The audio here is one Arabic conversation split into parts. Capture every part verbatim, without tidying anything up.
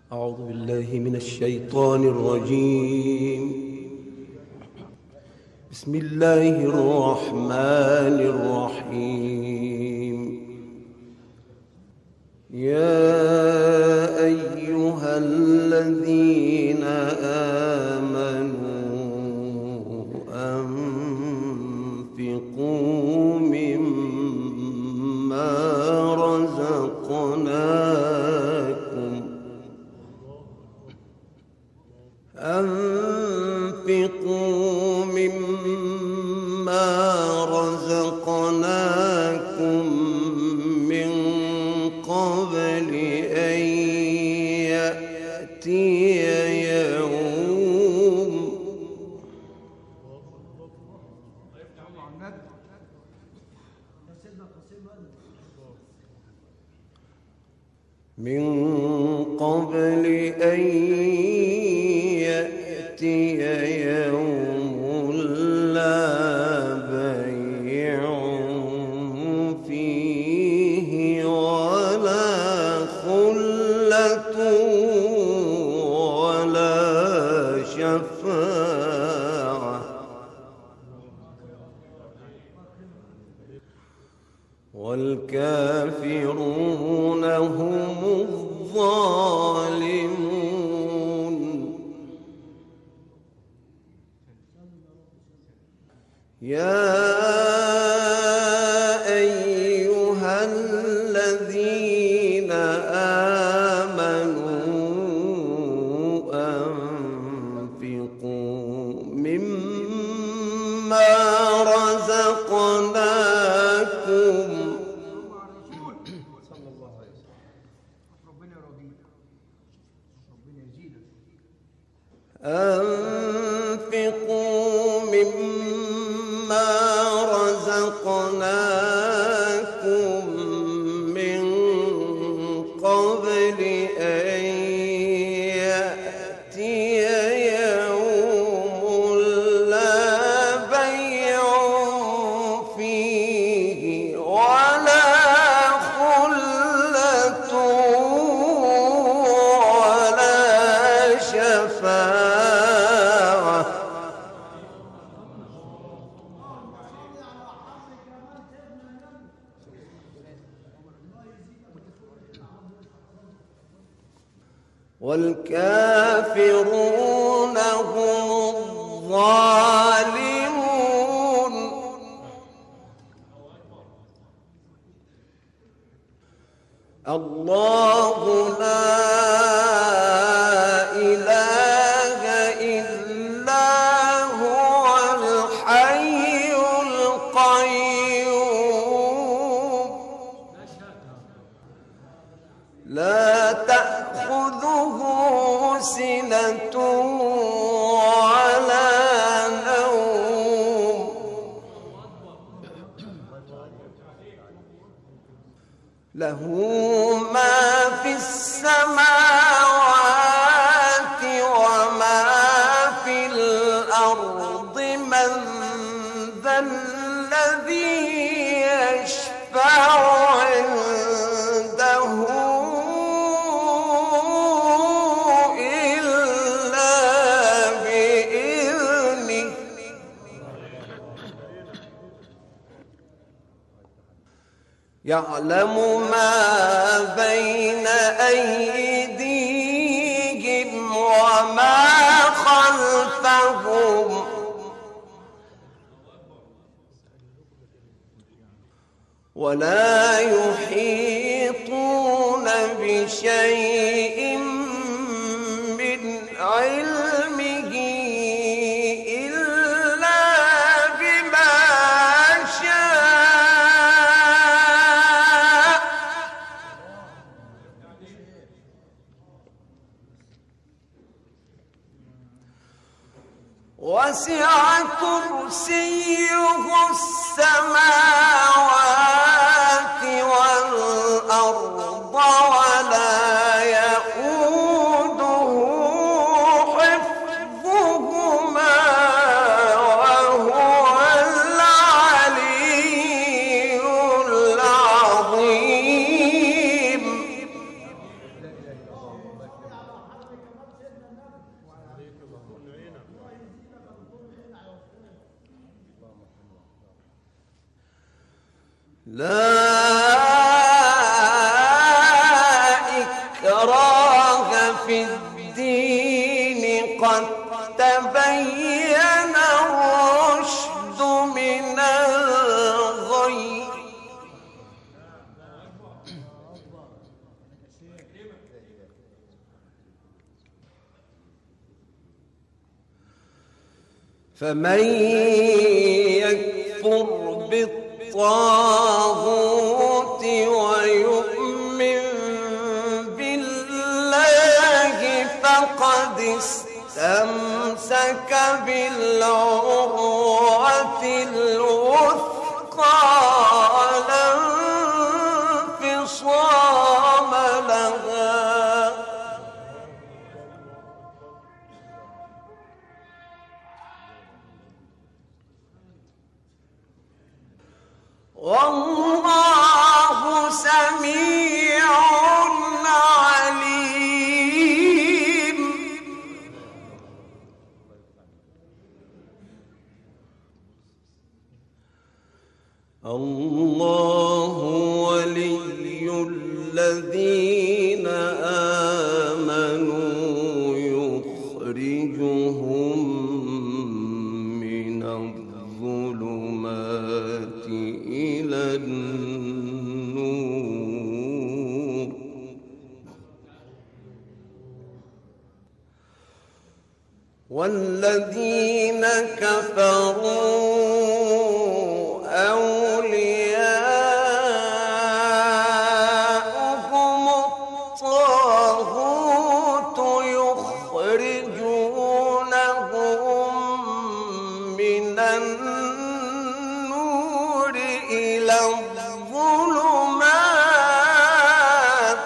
أعوذ بالله من الشيطان الرجيم. بسم الله الرحمن الرحيم. يا أيها الذين آمنوا أنفقوا مما رزقناكم أنفقوا مما رزقناكم من قبل أن يأتي يوم من قبل أن يأتي يوم لا بيع فيه ولا خلة ولا شفاعة والكافرون هم الظالمون. يا أيها الذين آمنوا أنفقوا مما رزقناكم أنفقوا مما رزقناكم من قبل أن يأتي يوم لا بيع فيه ولا خلة ولا شفاعة والكافرون هم الظالمون. الله لا إله إلا هو الحي القيوم لا تأخذه سنة ولا نوم له ما في السماوات وما في الأرض من ذا الذي يشفع عنده إلا بإذنه يعلم ما بين أيديهم وما خلفهم ولا يحيطون بشيء من علمه إلا بما شاء وسع كرسيه السماوات والأرض ولا يئوده حفظهما وهو العلي العظيم. لا إكراه في الدين قد تبين الرشد من الغي فمن يكفر بالطاغوت ويؤمن بالله فقد استمسك بالعروة الوثقى لا انفصام لها والله سميع عليم. الله ولي الذين آمنوا يخرجهم من الظلمات إلى النور والذين كفروا أولياؤهم الطاغوت يخرجونهم من النور إلى الظلمات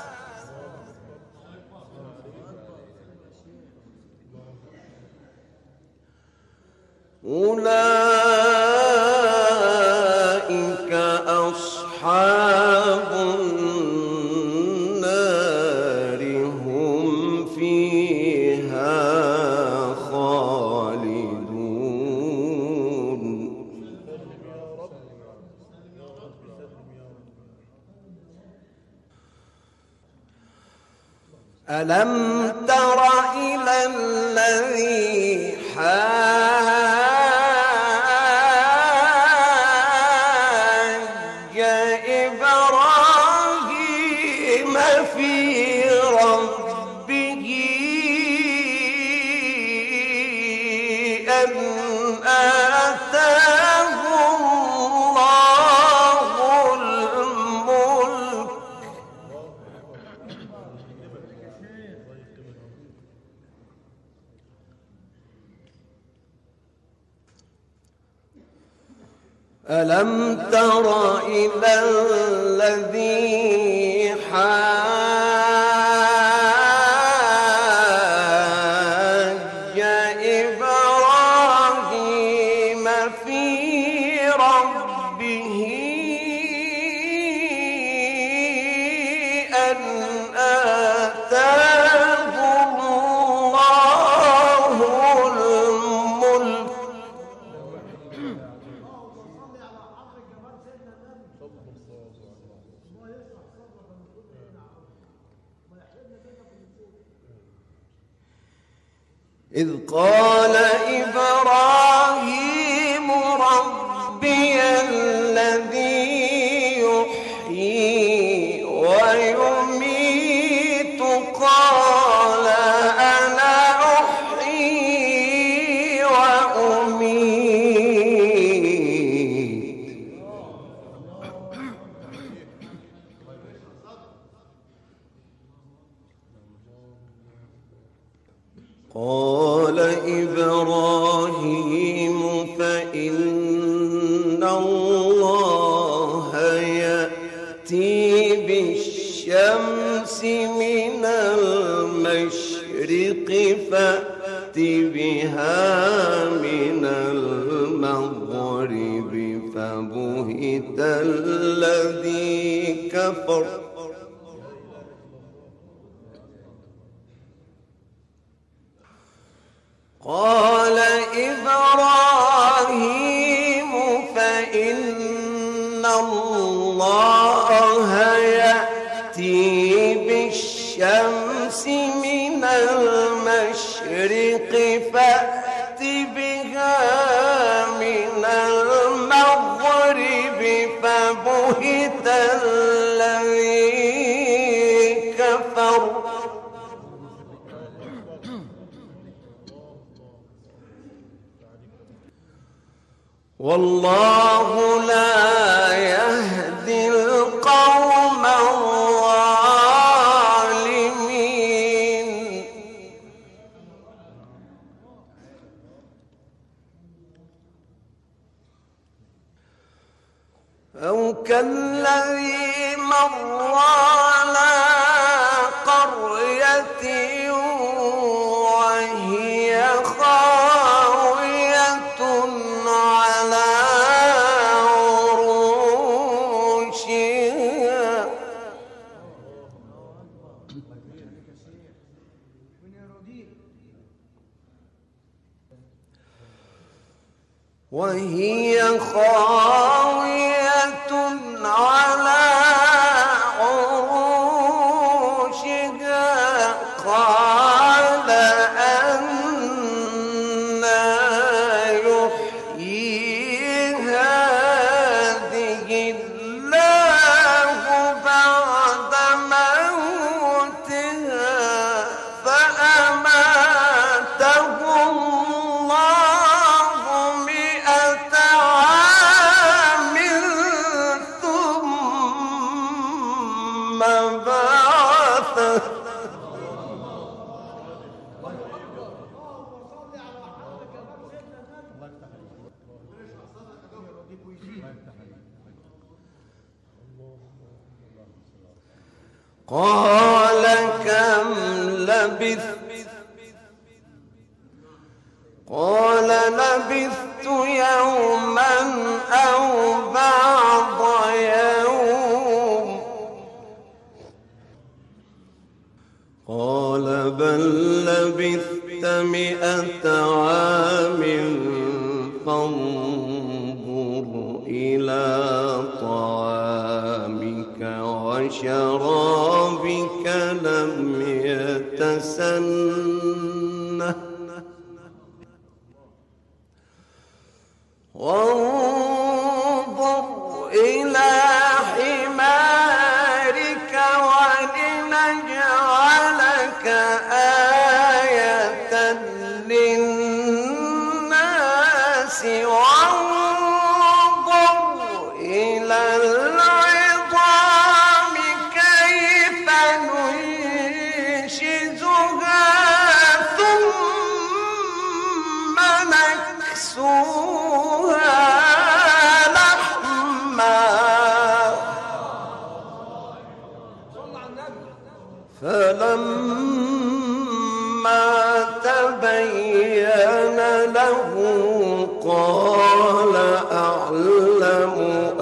أولئك أصحاب النار هم فيها خالدون. ألم تر إلى الذي حاج إبراهيم في ربه أن آتاه الله الملك ألم تر إلى الذي حاج إبراهيم في ربه أن آتاه الله الملك إذ قال إبراهيم ربي الذي يحيي ويميت قال أنا أحيي وأميت قال إبراهيم فإن الله يأتي بالشمس من المشرق فأت بها من المغرب فبهت الذي كفر قال إبراهيم فإن الله الشمس من المشرق فأت بها من المغرب فبهت الذي كفر والله لا يهدي القوم الظالمين. أو كالذي مر على قرية وهي خاوية على عروشها وهي خاوية على عروشها قال أنى يحيي هذه الله بعد موتها فأماته الله مئة عام ثم بعثه قال كم لبثت قال لبثت يوما أو بعض يوم قال بل لبثت مئة عام فانظر إلى طعامك وشرابك لم يتسنه وانظر إلى حمارك ولنجعلك آية للناس وانظر إلى العظام كيف ننشزها ثم نكسوها لحما فلما تبين له قال أعلم